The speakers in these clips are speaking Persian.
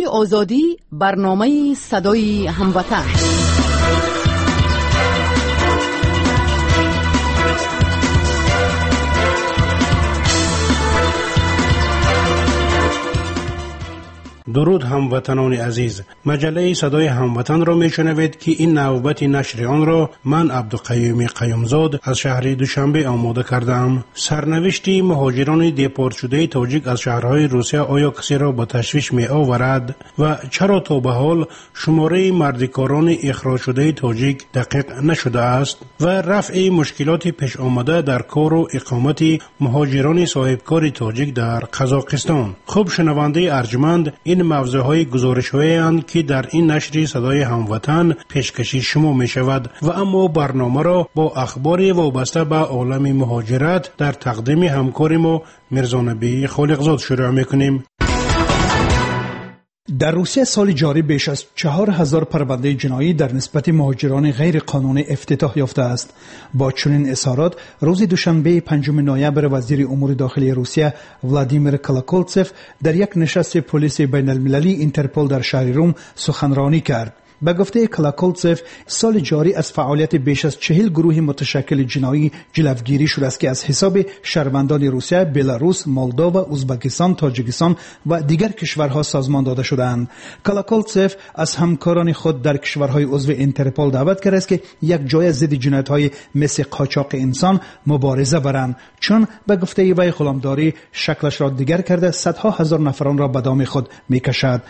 آزادی، برنامه صدای هموطن. درود هموطنان عزیز، مجله صدای هموطن را میشنوید که این نوبت نشر آن را من عبدالقیوم قیومزاد از شهر دوشنبه آماده کردم. سرنوشت مهاجران دیپورت شده تاجیک از شهرهای روسیه آیا کسی را با تشویش می آورد و چرا تا به حال شماره مردکاران اخراج شده تاجیک دقیق نشده است و رفع مشکلات پیش آمده در کار و اقامت مهاجران صاحبکار تاجیک در قزاقستان. خوب شنونده ارجمند، این موضوعهای گزارش‌هایی اند که در این نشر صدای هموطن پیشکشی شما می شود و اما برنامه را با اخباری وابسته به عالم مهاجرت در تقدیم همکار ما میرزا نبی خالقزاد شروع میکنیم. در روسیه سال جاری بیش از 4000 پرونده جنایی در نسبت مهاجران غیر قانونی افتتاح یافته است. با چنین اظهارات روز دوشنبه 5 نوامبر وزیر امور داخلی روسیه ولادیمیر کلاکولتسف در یک نشست پلیس بین المللی اینترپل در شهر روم سخنرانی کرد. به گفته کلاکولتسف، سال جاری از فعالیت بیش از 40 گروه متشکل جنایی جلوگیری شده است که از حساب شهروندان روسیه، بلاروس، مولداوا، ازبکستان، تاجیکستان و دیگر کشورها سازمان داده شدند. کلاکولتسف از همکاران خود در کشورهای عضو اینترپل دعوت کرده است که یک جای ضد جنایت‌های مثل قاچاق انسان مبارزه برند، چون به گفته وی غلامداری شکلش را دیگر کرده صدها هزار نفران را به دام خود می‌کشد.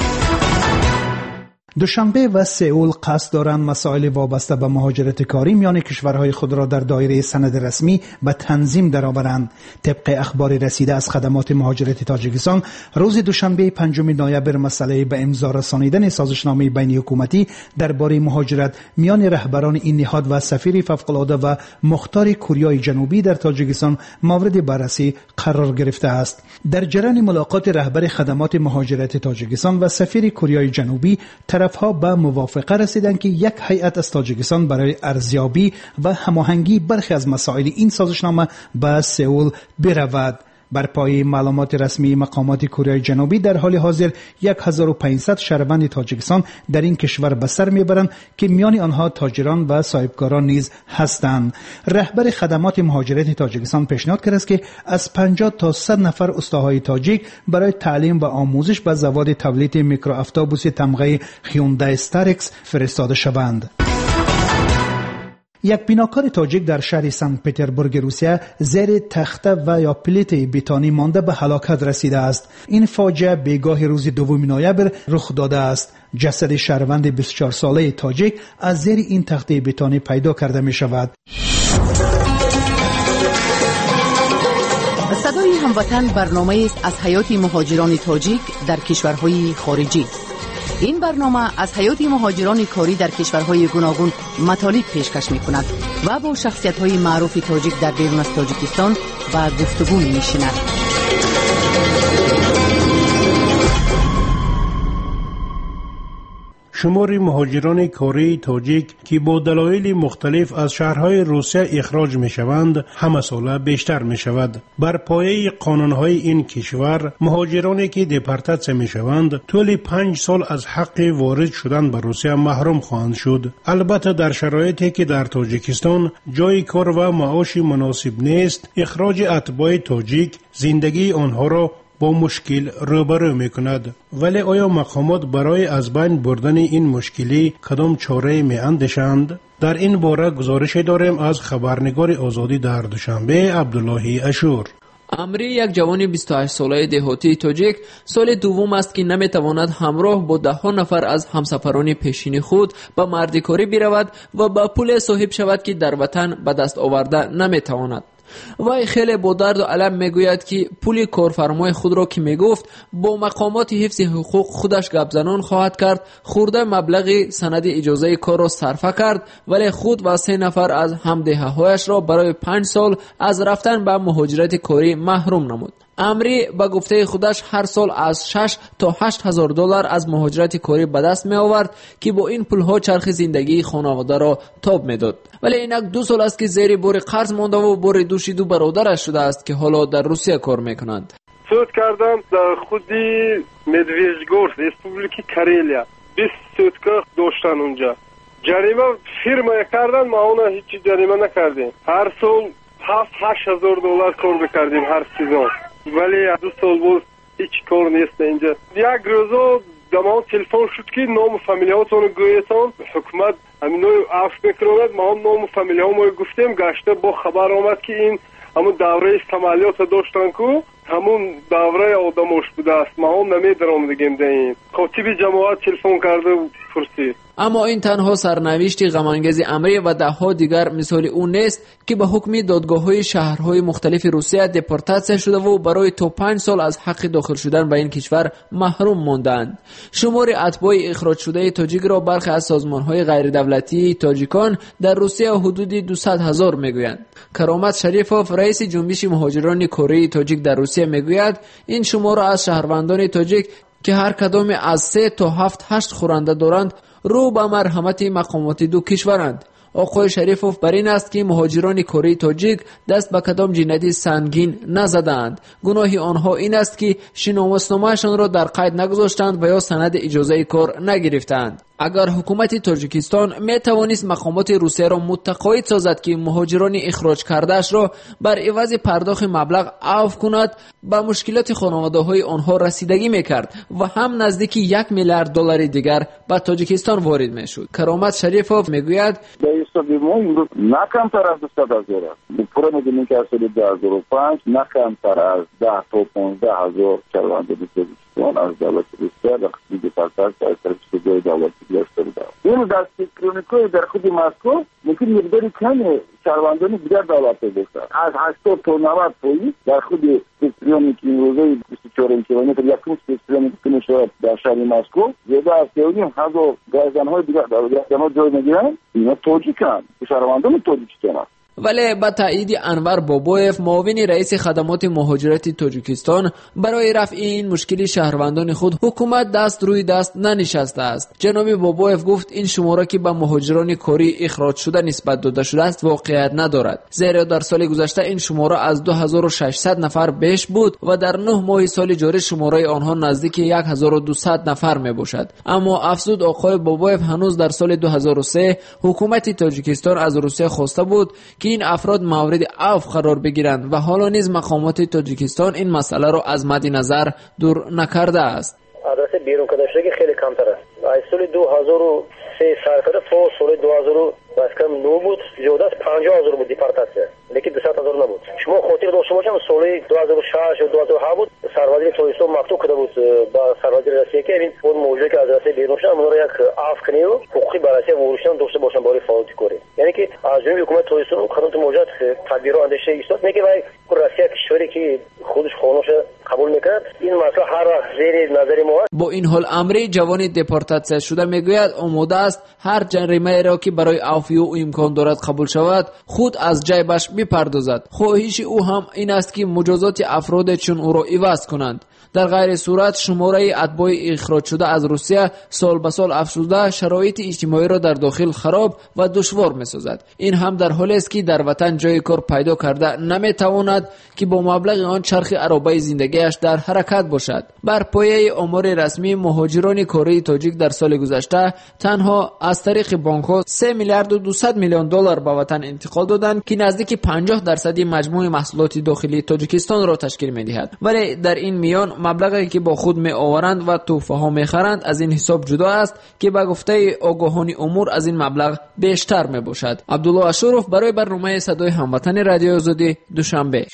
دوشنبه و سئول قصد دارند مسائل وابسته به مهاجرت کاری میان کشورهای خود را در دایره سند رسمی به تنظیم درآورند. طبق اخبار رسیده از خدمات مهاجرت تاجیکستان، روز دوشنبه 5 نوامبر مسئله به امضا رسانیدن سازشنامه بین حکومتی درباره مهاجرت میان رهبران این نهاد و سفیر فوق‌العاده و مختار کوریای جنوبی در تاجیکستان مورد بررسی قرار گرفته است. در جریان ملاقات رهبر خدمات مهاجرت تاجیکستان و سفیر کوریای جنوبی، طرفها به موافقه رسیدند که یک هیئت از تاجیکستان برای ارزیابی و هماهنگی برخی از مسائل این سازشنامه به سئول برود. بر پایه معلومات رسمی مقامات کره جنوبی، در حال حاضر 1500 شهروند تاجیکستان در این کشور به سر میبرند که میان آنها تاجران و صاحبکاران نیز هستند. رهبر خدمات مهاجرت تاجیکستان پیشنهاد کرده است که از 50 تا 100 نفر استادهای تاجیک برای تعلیم و آموزش به زواد تولید میکرواتوبوس تمغه هیوندای ستارکس فرستاده شوند. یک بیناکار تاجیک در شهر سنت پترزبورگ روسیه زیر تخته و یا پلیت بتانی مانده به هلاکت رسیده است. این فاجعه بیگاه روز 2 نوامبر رخ داده است. جسد شهروند 24 ساله تاجیک از زیر این تخته بتانی پیدا کرده می شود. صدای هموطن برنامه است از حیات مهاجران تاجیک در کشورهای خارجی. این برنامه از حیات مهاجران کاری در کشورهای گوناگون مطالب پیشکش می‌کند و با شخصیت‌های معروف تاجیک در بیرون از تاجیکستان و گفتگو می‌نشیند. شمار مهاجران کاری تاجیک که با دلایل مختلف از شهرهای روسیه اخراج می شوند همه ساله بیشتر می شود. بر پایه قانونهای این کشور، مهاجرانی که دیپورتاسیون می شوند طول 5 سال از حق وارد شدن به روسیه محروم خواهند شد. البته در شرایطی که در تاجیکستان جای کار و معاش مناسب نیست، اخراج اتباع تاجیک زندگی آنها را با مشکل روبرو میکند. ولی آیا مقامات برای از بین بردن این مشکلی کدام چاره می اندیشند؟ در این باره گزارش داریم از خبرنگار آزادی در دوشنبه عبدالله اشور. امری یک جوان 28 ساله دهاتی تاجیک سال دوم است که نمیتواند همراه با 10 نفر از همسفران پیشین خود به مردکاری برود و با پول صاحب شود که در وطن به دست آورده نمیتواند. وی خیلی با درد و الم میگوید که پول کارفرمای خود را که میگفت با مقامات حفظ حقوق خودش گپ زنان خواهد کرد، خورده مبلغ سند اجازه کار را صرفه کرد، ولی خود و 3 نفر از همدههایش را برای 5 سال از رفتن به مهاجرت کاری محروم نمود. امری به گفته خودش هر سال از 6 تا 8 هزار دلار از مهاجرت کاری به دست می آورد که با این پولها چرخ زندگی خانواده را تاب می داد. ولی اینک 2 سال است که زیر بار قرض مانده و بار دوش 2 برادرش شده است که حالا در روسیه کار می کنند. سود کردم در خودی مدویجگورسک ریسپوبلیکی کرالیا 20 سودکار داشتن اونجا. جریمه فیرما کردن، ما اونا هیچی جریمه نکردیم. هر سال 7-8 هزار دلار کار بکردیم هر سیزن، ولی 2 سال بود هیچ کار نیست اینجا. یک روز دمان تلفن شد که نام فامیلیاتون گویتان حکومت همینو عفو میکنند. ما هم نام فامیلیامو گفتیم، گشته با خبر آمد که این همون دوره استعمالیات داشتن که همون دوره آدموش بوده است. ما هم نمیدارم دیگه این کاتب جماعت تلفن کرده و پرسید. اما این تنها سرنوشت غم‌انگیز امری و ده‌ها دیگر مثال اون نیست که به حکم دادگاه‌های شهرهای مختلف روسیه دپورتاسیون شده و برای تا 5 سال از حق داخل شدن به این کشور محروم ماندند. شمار اتباع اخراج شده تاجیک را برخی از سازمان‌های غیر دولتی تاجیکان در روسیه حدود 200,000 میگویند. کرامت شریفوف رئیس جنبش مهاجران کره تاجیک در روسیه میگوید این شمار از شهروندان تاجیک که هر کدام از 3 تا 7-8 خورنده دارند رو به مرحمت مقامات دو کشورند. آقای شریفوف بر این است که مهاجران کره تاجیک دست به کدام جنایت سنگین نزدند. گناه آنها این است که شناسنامه‌شان را در قید نگذاشتند و یا سند اجازه کار نگرفتند. اگر حکومت تاجیکستان می توانست مقامات روسیه را متقاعد سازد که مهاجران اخراج کرده‌اش را بر عوض پرداخت مبلغ عفو کند، به مشکلات خانواده‌های آنها رسیدگی می‌کرد و هم نزدیک 1 میلیارد دلار دیگر به تاجیکستان وارد می‌شد. کرامت شریفوف میگوید نه کمتر از 200,000 است. پورا می‌دونیم که از سال 2005 نه کمتر از 10 تا 15,000 شهروند تاجیکستان از دولت روسیه و قسمی دپورتاسیون از طرف سازمان دولتی گرفته بودند. این دستی کرونیکای در خود مسکو ممکن مقداری کمی شهروندان دیگر دولت داشتند. از 80 تا 90 پایین در خود استریومی که این روزه 24 کیلومتر یکم استریومی که میشه در شهر مسکو زیاده از 3,500 گازدان‌های دیگر در جای میگیرند. اینا تاجیکن، شهروندان تاجیکستان است. ولی با تایید انور بابویف معاون رئیس خدمات مهاجرت تاجیکستان برای رفع این مشکل شهروندان خود حکومت دست روی دست ننشسته است. جناب بابویف گفت این شماره که به مهاجران کره اخراج شده نسبت داده شده است واقعیت ندارد، زیرا در سال گذشته این شماره از 2600 نفر بیش بود و در 9 ماه سال جاری شماره آنها نزدیک 1200 نفر می باشد. اما افزود آقای بابویف هنوز در سال 2003 حکومت تاجیکستان از روسیه خواسته بود که این افراد مورد عفو قرار بگیرند و حالا نیز مقامات تاجیکستان این مسئله را از مد نظر دور نکرده است. عدد بیرون کردن شده خیلی کمتر است. از سال 2003 سرکرده تا سال 2009 بود زیاده از 50,000 بود دپورتاسیون، لیکن 200,000 نبود. شما خاطر داشته باشم سال 2006 و 2007 بود سروازی تاجیکستان مکتوب کرده بود با سروازی روسیه که این اون موجودی که از روسیه بیرون شدن اونها را یک عفو کنید و حقوقی برای روسیه ورودشون داشته باشن برای فعالیت کاری. یعنی که از جانب حکومت تاجیکستان قانون موجود تدبیر و اندیشه ایستاد میگه وای روسیه کشوری که خودش قانونش قبول میکنه این مسئله هر وقت زیر نظر ما. با این حال امری جوان دپورتاسیون شده میگوید آماده است هر جریمه را که برای عفو او امکان دارد قبول شود خود از جیبش بپردازد. خواهش او هم این است که مجازات افراد چون او را عوض کنند. در غیر صورت شماره اتباع اخراج شده از روسیه سال به سال افزوده شرایط اجتماعی را در داخل خراب و دشوار می‌سازد. این هم در حالی است که در وطن جای کار پیدا کرده نمی‌تواند که با مبلغ آن چرخ عرابه زندگیش در حرکت باشد. بر پایه آمار رسمی مهاجران کره تاجیک در سال گذشته تنها از طریق بانک‌ها 3 میلیارد و 200 میلیون دلار به وطن انتقال دادند که نزدیک 50% مجموع محصولات داخلی تاجیکستان را تشکیل می‌دهد. ولی در این میان مبلغی که با خود می آورند و تحفه ها می خرند از این حساب جدا است که به گفته آگاهان امور از این مبلغ بیشتر می باشد. عبدالله اشرف برای برنامه صدای هموطن رادیو آزادی دوشنبه.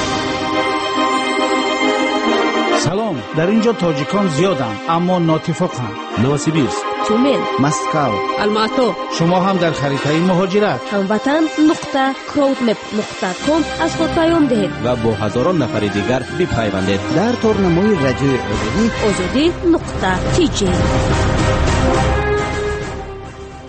سلام، در اینجا تاجیکان زیادند اما ناتفاقند. نوسیبیرسک، تومن، مسکو، الماتو. شما هم در خریطه مهاجرت hamvatan.crowdmap.com از خود پیام دهید و با هزاران نفر دیگر بپیوندید در تورنمای رادیو آزادی azadi.tj.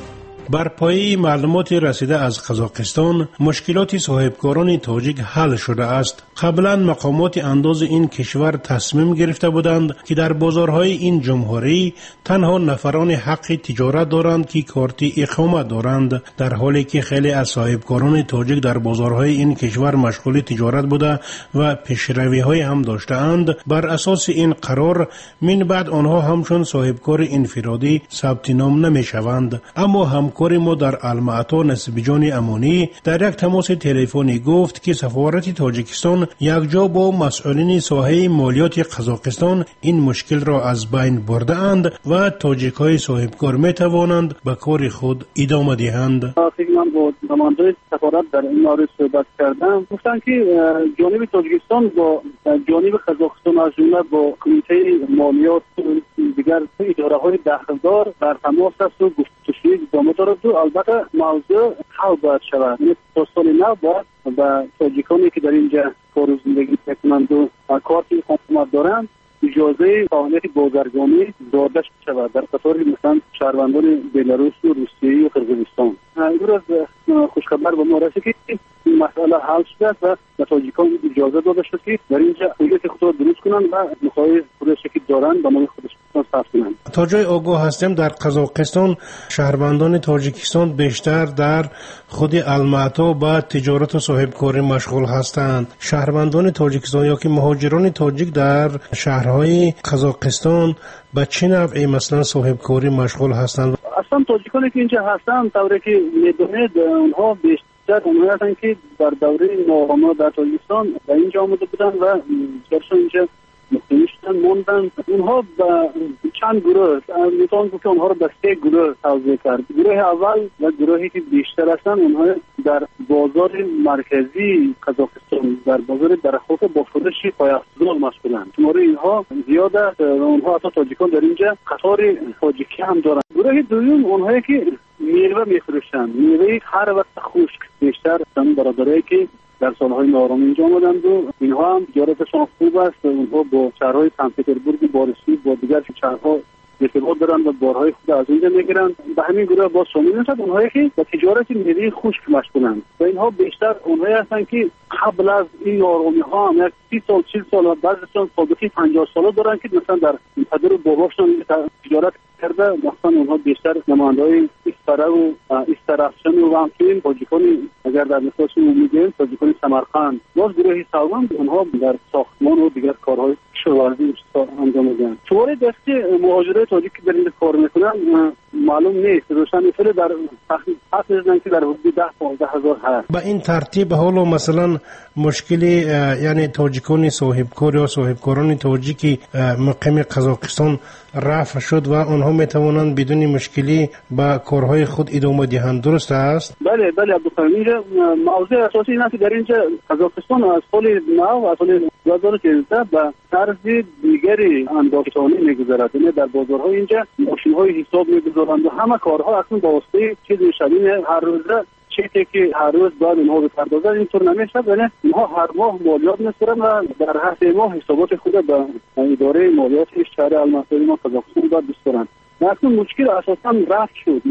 بر پایه معلومات رسیده از قزاقستان مشکلات صاحبکاران تاجیک حل شده است. قبلا مقامات انداز این کشور تصمیم گرفته بودند که در بازارهای این جمهوری تنها نفران حق تجارت دارند که کارت اقامت دارند، در حالی که خیلی از صاحبکاران تاجیک در بازارهای این کشور مشغول تجارت بوده و پیشروی‌های هم داشته‌اند. بر اساس این قرار من بعد آنها همچون صاحبکار انفرادی ثبت نام نمی‌شوند. اما همکار ما در المعطا نصیب جان امانی در یک تماس تلفنی گفت که سفارت تاجیکستان یکجا با مسئولین ساحه مالیات قزاقستان این مشکل را از بین برده اند و تاجیک‌های صاحبکار می‌توانند به کار خود ادامه دهند. من با نماینده سفارت در این مورد صحبت کردم، گفتن که جانب تاجیکستان با جانب قزاقستان از جمله با کمیته مالیات دیگر اداره‌های دخلدار در تماس است و گفتگوی ادامه دارد و البته موضوع حل باید شود. تا سال نو باید و تاجیکانی که در اینجا کار و زندگی می‌کنند و کارت اقامت دارند اجازه فعالیت بازرگانی داده شود در قطار مثلا شهروندان بلاروس و روسیه و قرقیزستان. امروز خوشخبر به ما رسید که این مسئله حل شده و به تاجیکان اجازه داده شد که در اینجا فعالیت خود را درست کنند و مخالف خودش که دارند به نام خودشان ثبت کنند. تا جای آگاه هستیم در قزاقستان شهروندان تاجیکستان بیشتر در خود المعطا با تجارت و صاحبکاری مشغول هستند. شهروندان تاجیکستان یا که مهاجران تاجیک در شهرهای قزاقستان به چه نوعی مثلا صاحبکاری مشغول هستند؟ اصلا تاجیکانی که اینجا هستند طوری که میدونید اونها بیشتر اونها هستند که در دوره ناآرامی در تاجیکستان به اینجا آمده بودن و بیشترشون اینجا مقیم شدن موندن. اونها به چند گروه میتوان گفت که اونها رو به 3 گروه توزیع کرد. گروه اول و گروهی که بیشتر هستن اونها در بازار مرکزی قزاقستان در بازار درخواست با فروش پایافزار مشغولند. شماره اینها زیاد است. اونها حتی تاجیکان در اینجا قطار تاجیکی هم دارند. گروه دوم اونهایی که میوه میفروشند، میوه هر وقت خشک بیشتر هستند برادرایی که در سالهای ناآرامی اینجا آمدند و اینها هم تجارتشان خوب است. اونها با شهرهای سن پترزبورگ، بارسوی با دیگر شهرها ارتباط دارند و بارهای خود از اونجا میگیرند. به همین گروه باز شامل میشد اونهایی که با تجارت میوه خشک مشغولند و اینها بیشتر اونهایی هستند که قبل از این ناآرامی ها هم یک 30 سال 40 سال و بعضیشون سابقه 50 ساله دارند که مثلا در پدر و باباشون تجارت کرده. مثلا اونها بیشتر نماینده‌های استره و استرافشن و همچنین تاجیکان اگر در مثالشون میگیم تاجیکان سمرقند. باز گروه سوم اونها در ساختمان و دیگر کارهای کشاورزی انجام میدن. شماره دستی مهاجرای تاجیک که در این کار میکنن معلوم نیست. روشن مثل در تحقیق میزنن که در حدود 10-15 هزار هست. به این ترتیب حالا مثلا مشکلی یعنی تاجیکان صاحبکار یا صاحبکاران تاجیکی مقیم قزاقستان رفع شد و آنها میتوانند بدون مشکلی با کارهای خود ادامه دهند، درست است؟ بله عبدالقادر، موضوع اساسی اینه که در اینجا قزاقستان از سال نو از سال 2013 به طرز دیگری انداختانی میگذارد. یعنی در بازارهای اینجا ماشین‌های حساب میگذارند و همه کارها اصلا با واسطه چیزی شبیه هر روزه چیزی که هر روز باید اینها بپردازند اینطور نمیشه. یعنی اینها هر ماه مالیات می‌گیرند و در هر 3 ماه حسابات خود به اداره مالیات شهر المعطا ما قزاقستان باید بسپارند. اصلا مشکل اساسا رفع شد.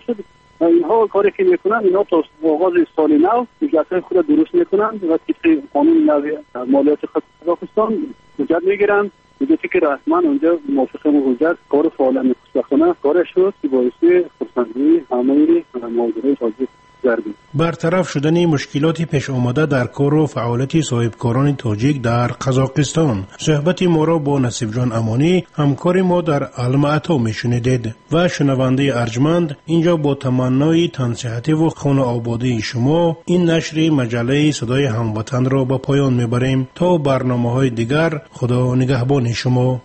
اینها کاری که میکنن اینا تا آغاز سال نو حجت‌های خود درست میکنن و طبق قانون نو مالیات قزاقستان حجت میگیرن. حجتی که رسما اونجا موافق حجت کار فعال میکنه کارش شد که باعث خرسندی همه ماجرای تاجیک گردید. برطرف شدن مشکلات پیش آمده در کار و فعالیت صاحبکاران تاجیک در قزاقستان. صحبت ما را با نصیب جان امانی همکار ما در المعطا میشنیدید و شنونده ارجمند اینجا با تمنای تنصیحاتی و خانه آبادی شما این نشر مجله صدای هموطن را به پایان میبریم. تا برنامه‌های دیگر خدا نگهبان شما.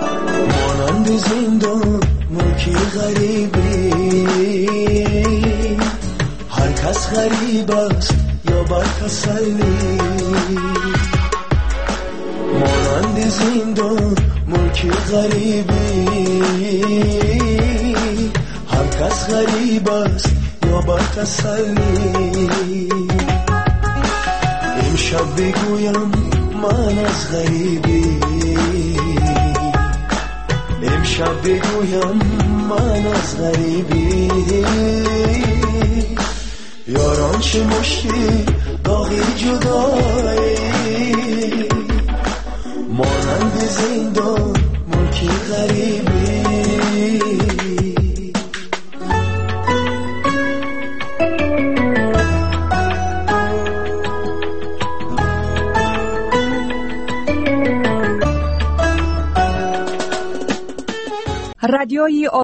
مانند زندان ملکی غریبی هر کس غریب است یا بر تسلی مانند زندان ملکی غریبی هر کس غریب است یا بر تسلی امشب بگویم من از غریبی امشب بگویم من از غریبی یاران چه مشتی داغی جدایی مانند زندان ملکی غریبی رادیوی